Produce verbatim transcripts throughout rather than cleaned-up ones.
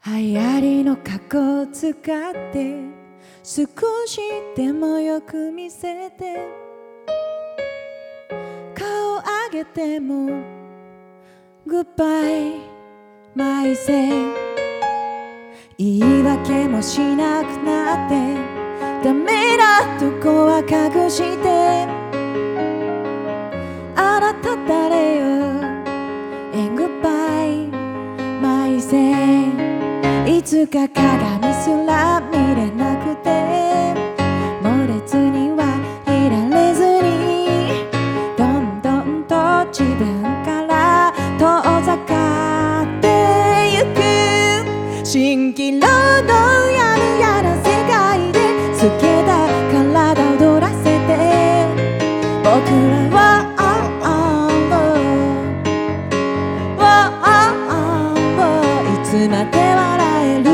流行りの過去を使って少しでもよく見せて、顔上げてもグッバイマイセイ、言い訳もしなくなって、ダメなとこは隠して、あなた誰よ And goodbye my say、 いつか鏡すら見れなくて、漏れずにはいられずに、どんどんと自分から遠ざかってゆく。蜃気楼のやるやな世界で透けた体を踊らせて、僕らはいつまで笑える。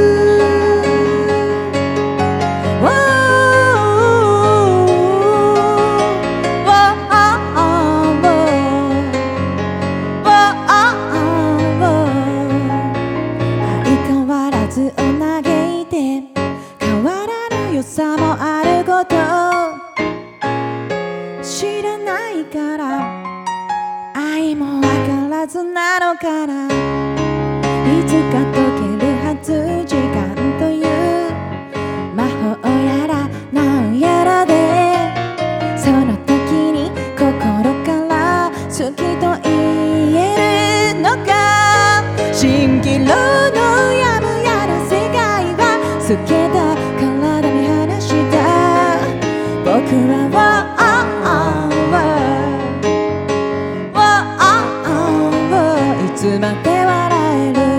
相変わらずを嘆いて、変わらぬ良さもあること知らないから、愛もわからずなのかな。いつか解けるはず時間という魔法やらなんやらで、その時に心から好きと言えるのか。蜃気楼のやむやな世界は透けた体に話した。僕らはいつまで笑える。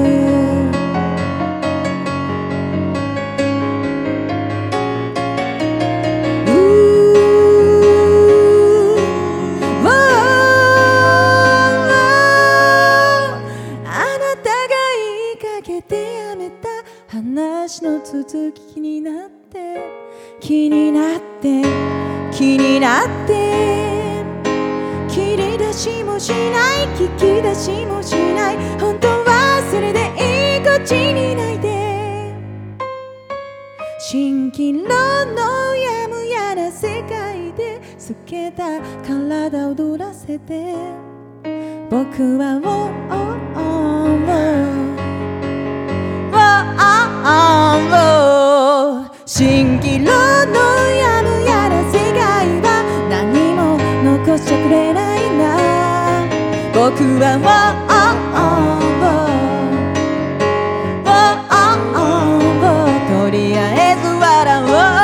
話の続き気になって気になって気になって、切り出しもしない聞き出しもしない、本当はそれでいいこっちにないで。蜃気楼のやむやな世界で透けた体を踊らせて、僕は蜃気楼のやむやな世界は何も残してくれないな。僕はとりあえず笑おう。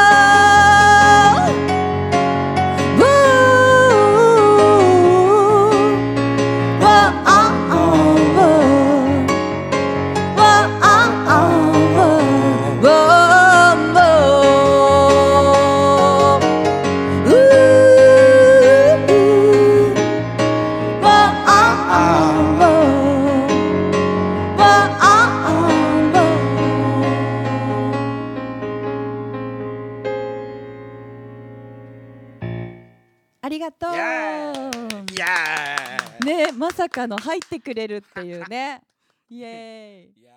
ありがとう。 いやーいやーね、まさかの入ってくれるっていうね。イエーイ。